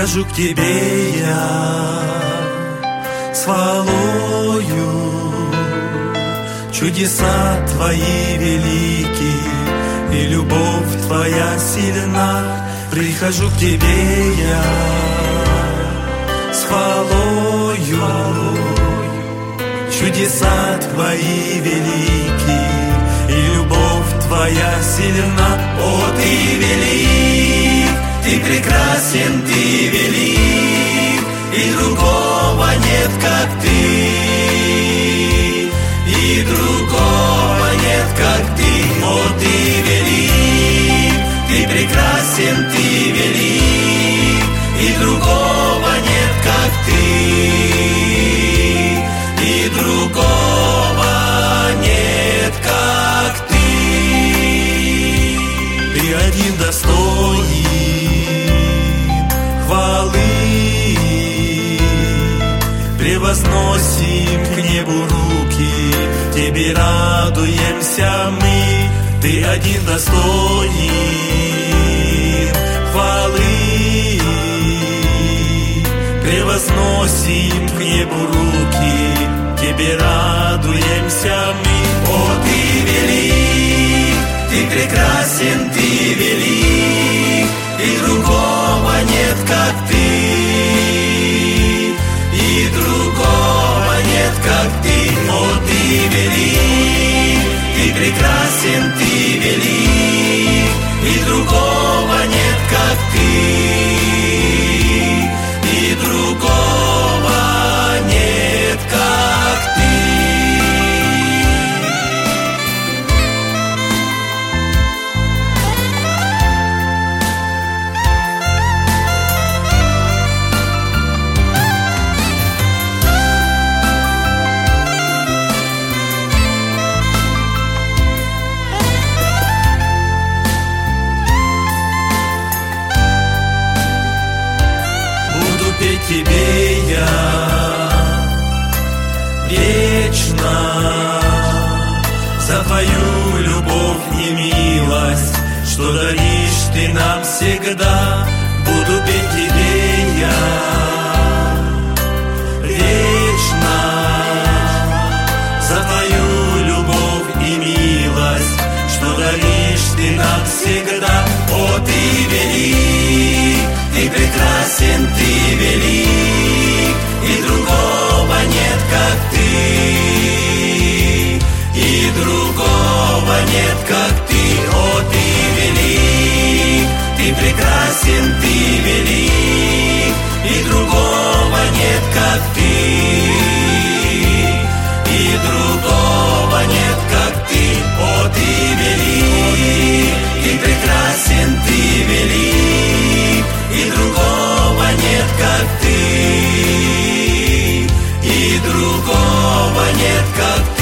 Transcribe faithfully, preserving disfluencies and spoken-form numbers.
Прихожу к тебе я с хвалою, чудеса твои велики, и любовь твоя сильна. Прихожу к тебе я с хвалою, чудеса твои велики, и любовь твоя сильна. О, ты велик, ты прекрасен, ты велик, и другого нет, как ты, и другого нет, как ты. О, ты велик, ты прекрасен, ты велик, и другого нет, как ты, и другого нет, как ты. Ты один достоин хвалы, превозносим к небу руки, тебе радуемся мы. Ты один достоин хвалы, превозносим к небу руки, тебе радуемся мы. О, ты велик, ты прекрасен, ты велик, и другого нет, как ты, и другого нет, как ты. О, ты велик, ты прекрасен, ты велик, и другого нет, как ты, и другого нет, как ты. Петь тебе я вечно за твою любовь и милость, что даришь ты нам всегда. Буду петь тебе я вечно за твою любовь и милость, что даришь ты нам всегда. О, ты велик, ты прекрасен, ты велик, и другого нет, как ты, и другого нет, как ты. О, ты велик, ты прекрасен, ты велик, и другого нет, как ты, и другого нет, как ты. О, ты велик, ты прекрасен, ты велик, и другого нет, как ты, и другого нет, как ты.